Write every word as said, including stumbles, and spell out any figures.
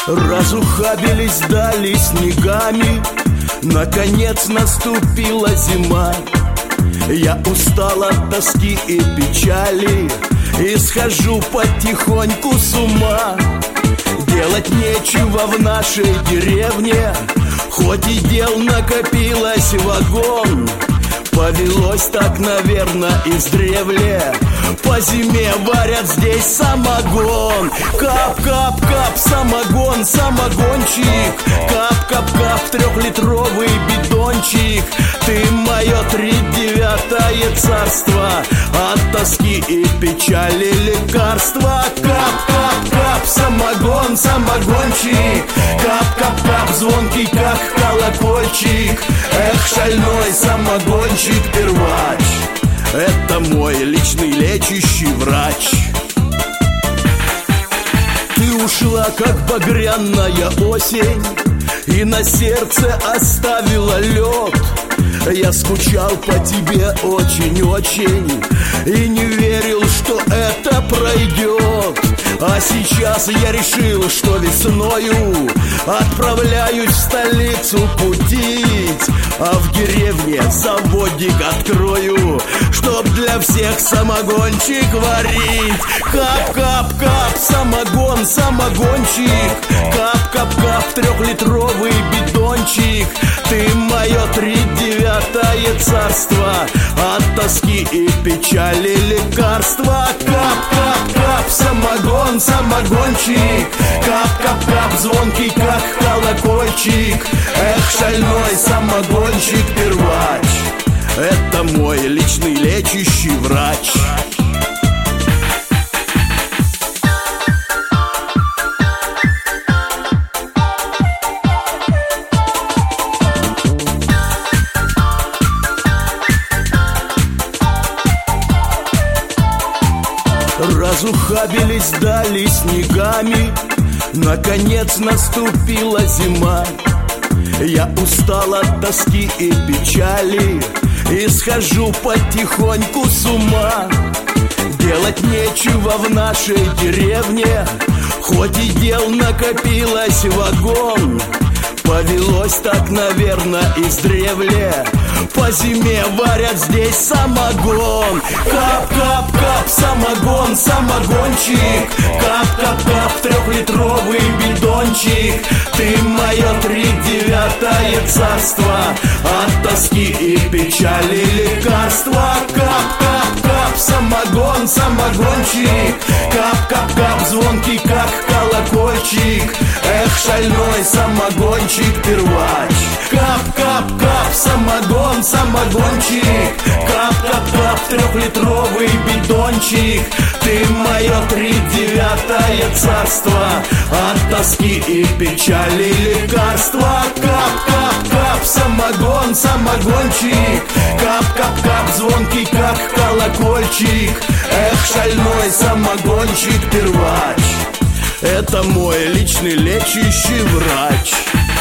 Разухабились дали снегами, наконец наступила зима. Я устал от тоски и печали и схожу потихоньку с ума. Делать нечего в нашей деревне, хоть и дел накопилось вагон. Повелось так, наверное, издревле, по зиме варят здесь самогон. Кап-кап-кап, самогон, самогончик. Кап-кап-кап, трехлитровый бидончик. Ты мое тридевятое царство, от тоски и печали лекарства. Кап-кап-кап, самогон, самогончик. Кап-кап-кап, звонкий как колокольчик. Эх, шальной самогончик, первач, это мой личный лечащий врач. Ты ушла, как багряная осень, и на сердце оставила лед. Я скучал по тебе очень-очень и не верил, что это пройдет. А сейчас я решил, что весною отправляюсь в столицу кутить, а в деревне заводик открою, чтоб для всех самогончик варить. Кап-кап-кап, самогон, самогончик. Кап-кап-кап, трехлитровый бидончик. Ты мое тридевятое царство, от тоски и печали лекарства. Кап-кап-кап, самогон, самогончик. Кап-кап-кап, звонкий как колокольчик. Эх, шальной самогончик, первач, это мой личный лечащий врач. Разухабились дали снегами, наконец наступила зима. Я устал от тоски и печали и схожу потихоньку с ума. Делать нечего в нашей деревне, хоть и дел накопилось вагон. Повелось так, наверное, издревле, по зиме варят здесь самогон. Кап-кап-кап, самогон, самогончик. Кап-кап-кап, трехлитровый бидончик. Ты мое тридевятое царство, от тоски и печали лекарства. Кап-кап-кап, самогон, самогончик. Кап-кап-кап, звонкий как колокольчик. Эх, шальной самогончик, первач. Кап-кап-кап, самогон, самогончик. Кап-кап-кап, трехлитровый бидончик. Ты мое тридевятое царство, от тоски и печали лекарства. Кап-кап-кап, самогон, самогончик. Кап-кап-кап, звонкий как колокольчик. Эх, шальной самогончик, первач, это мой личный лечащий врач.